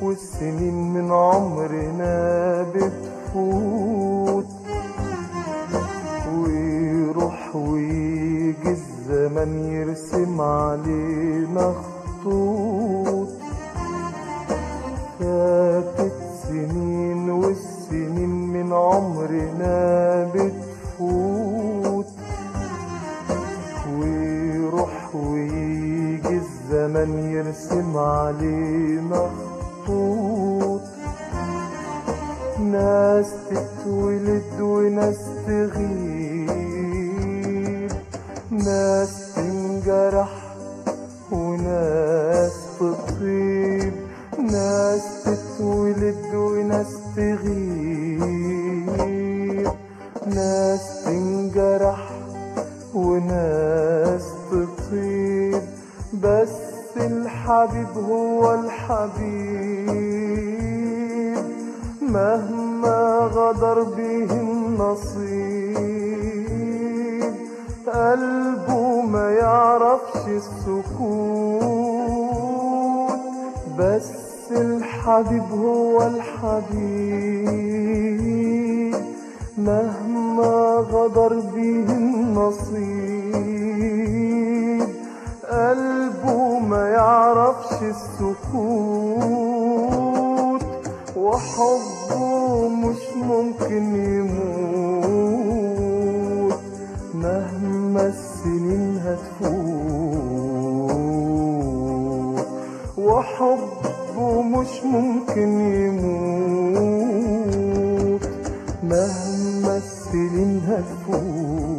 والسنين من عمرنا بتفوت، ويروح ويجي الزمن يرسم علينا خطوط. فاتت سنين والسنين من عمرنا بتفوت، ويروح ويجي الزمن يرسم علينا خطوط. ناس تتولد وناس تغيب، ناس تنجرح وناس تطيب، ناس تتولد وناس تغيب، ناس تنجرح وناس تطيب. بس الحبيب هو الحبيب مهما غدر به النصيب، قلبه ما يعرفش السكوت. بس الحبيب هو الحبيب مهما غدر به النصيب، قلبه ما يعرفش السكوت. وحبه مش ممكن يموت مهما السنين هتفوت. وحبه مش ممكن يموت مهما السنين هتفوت.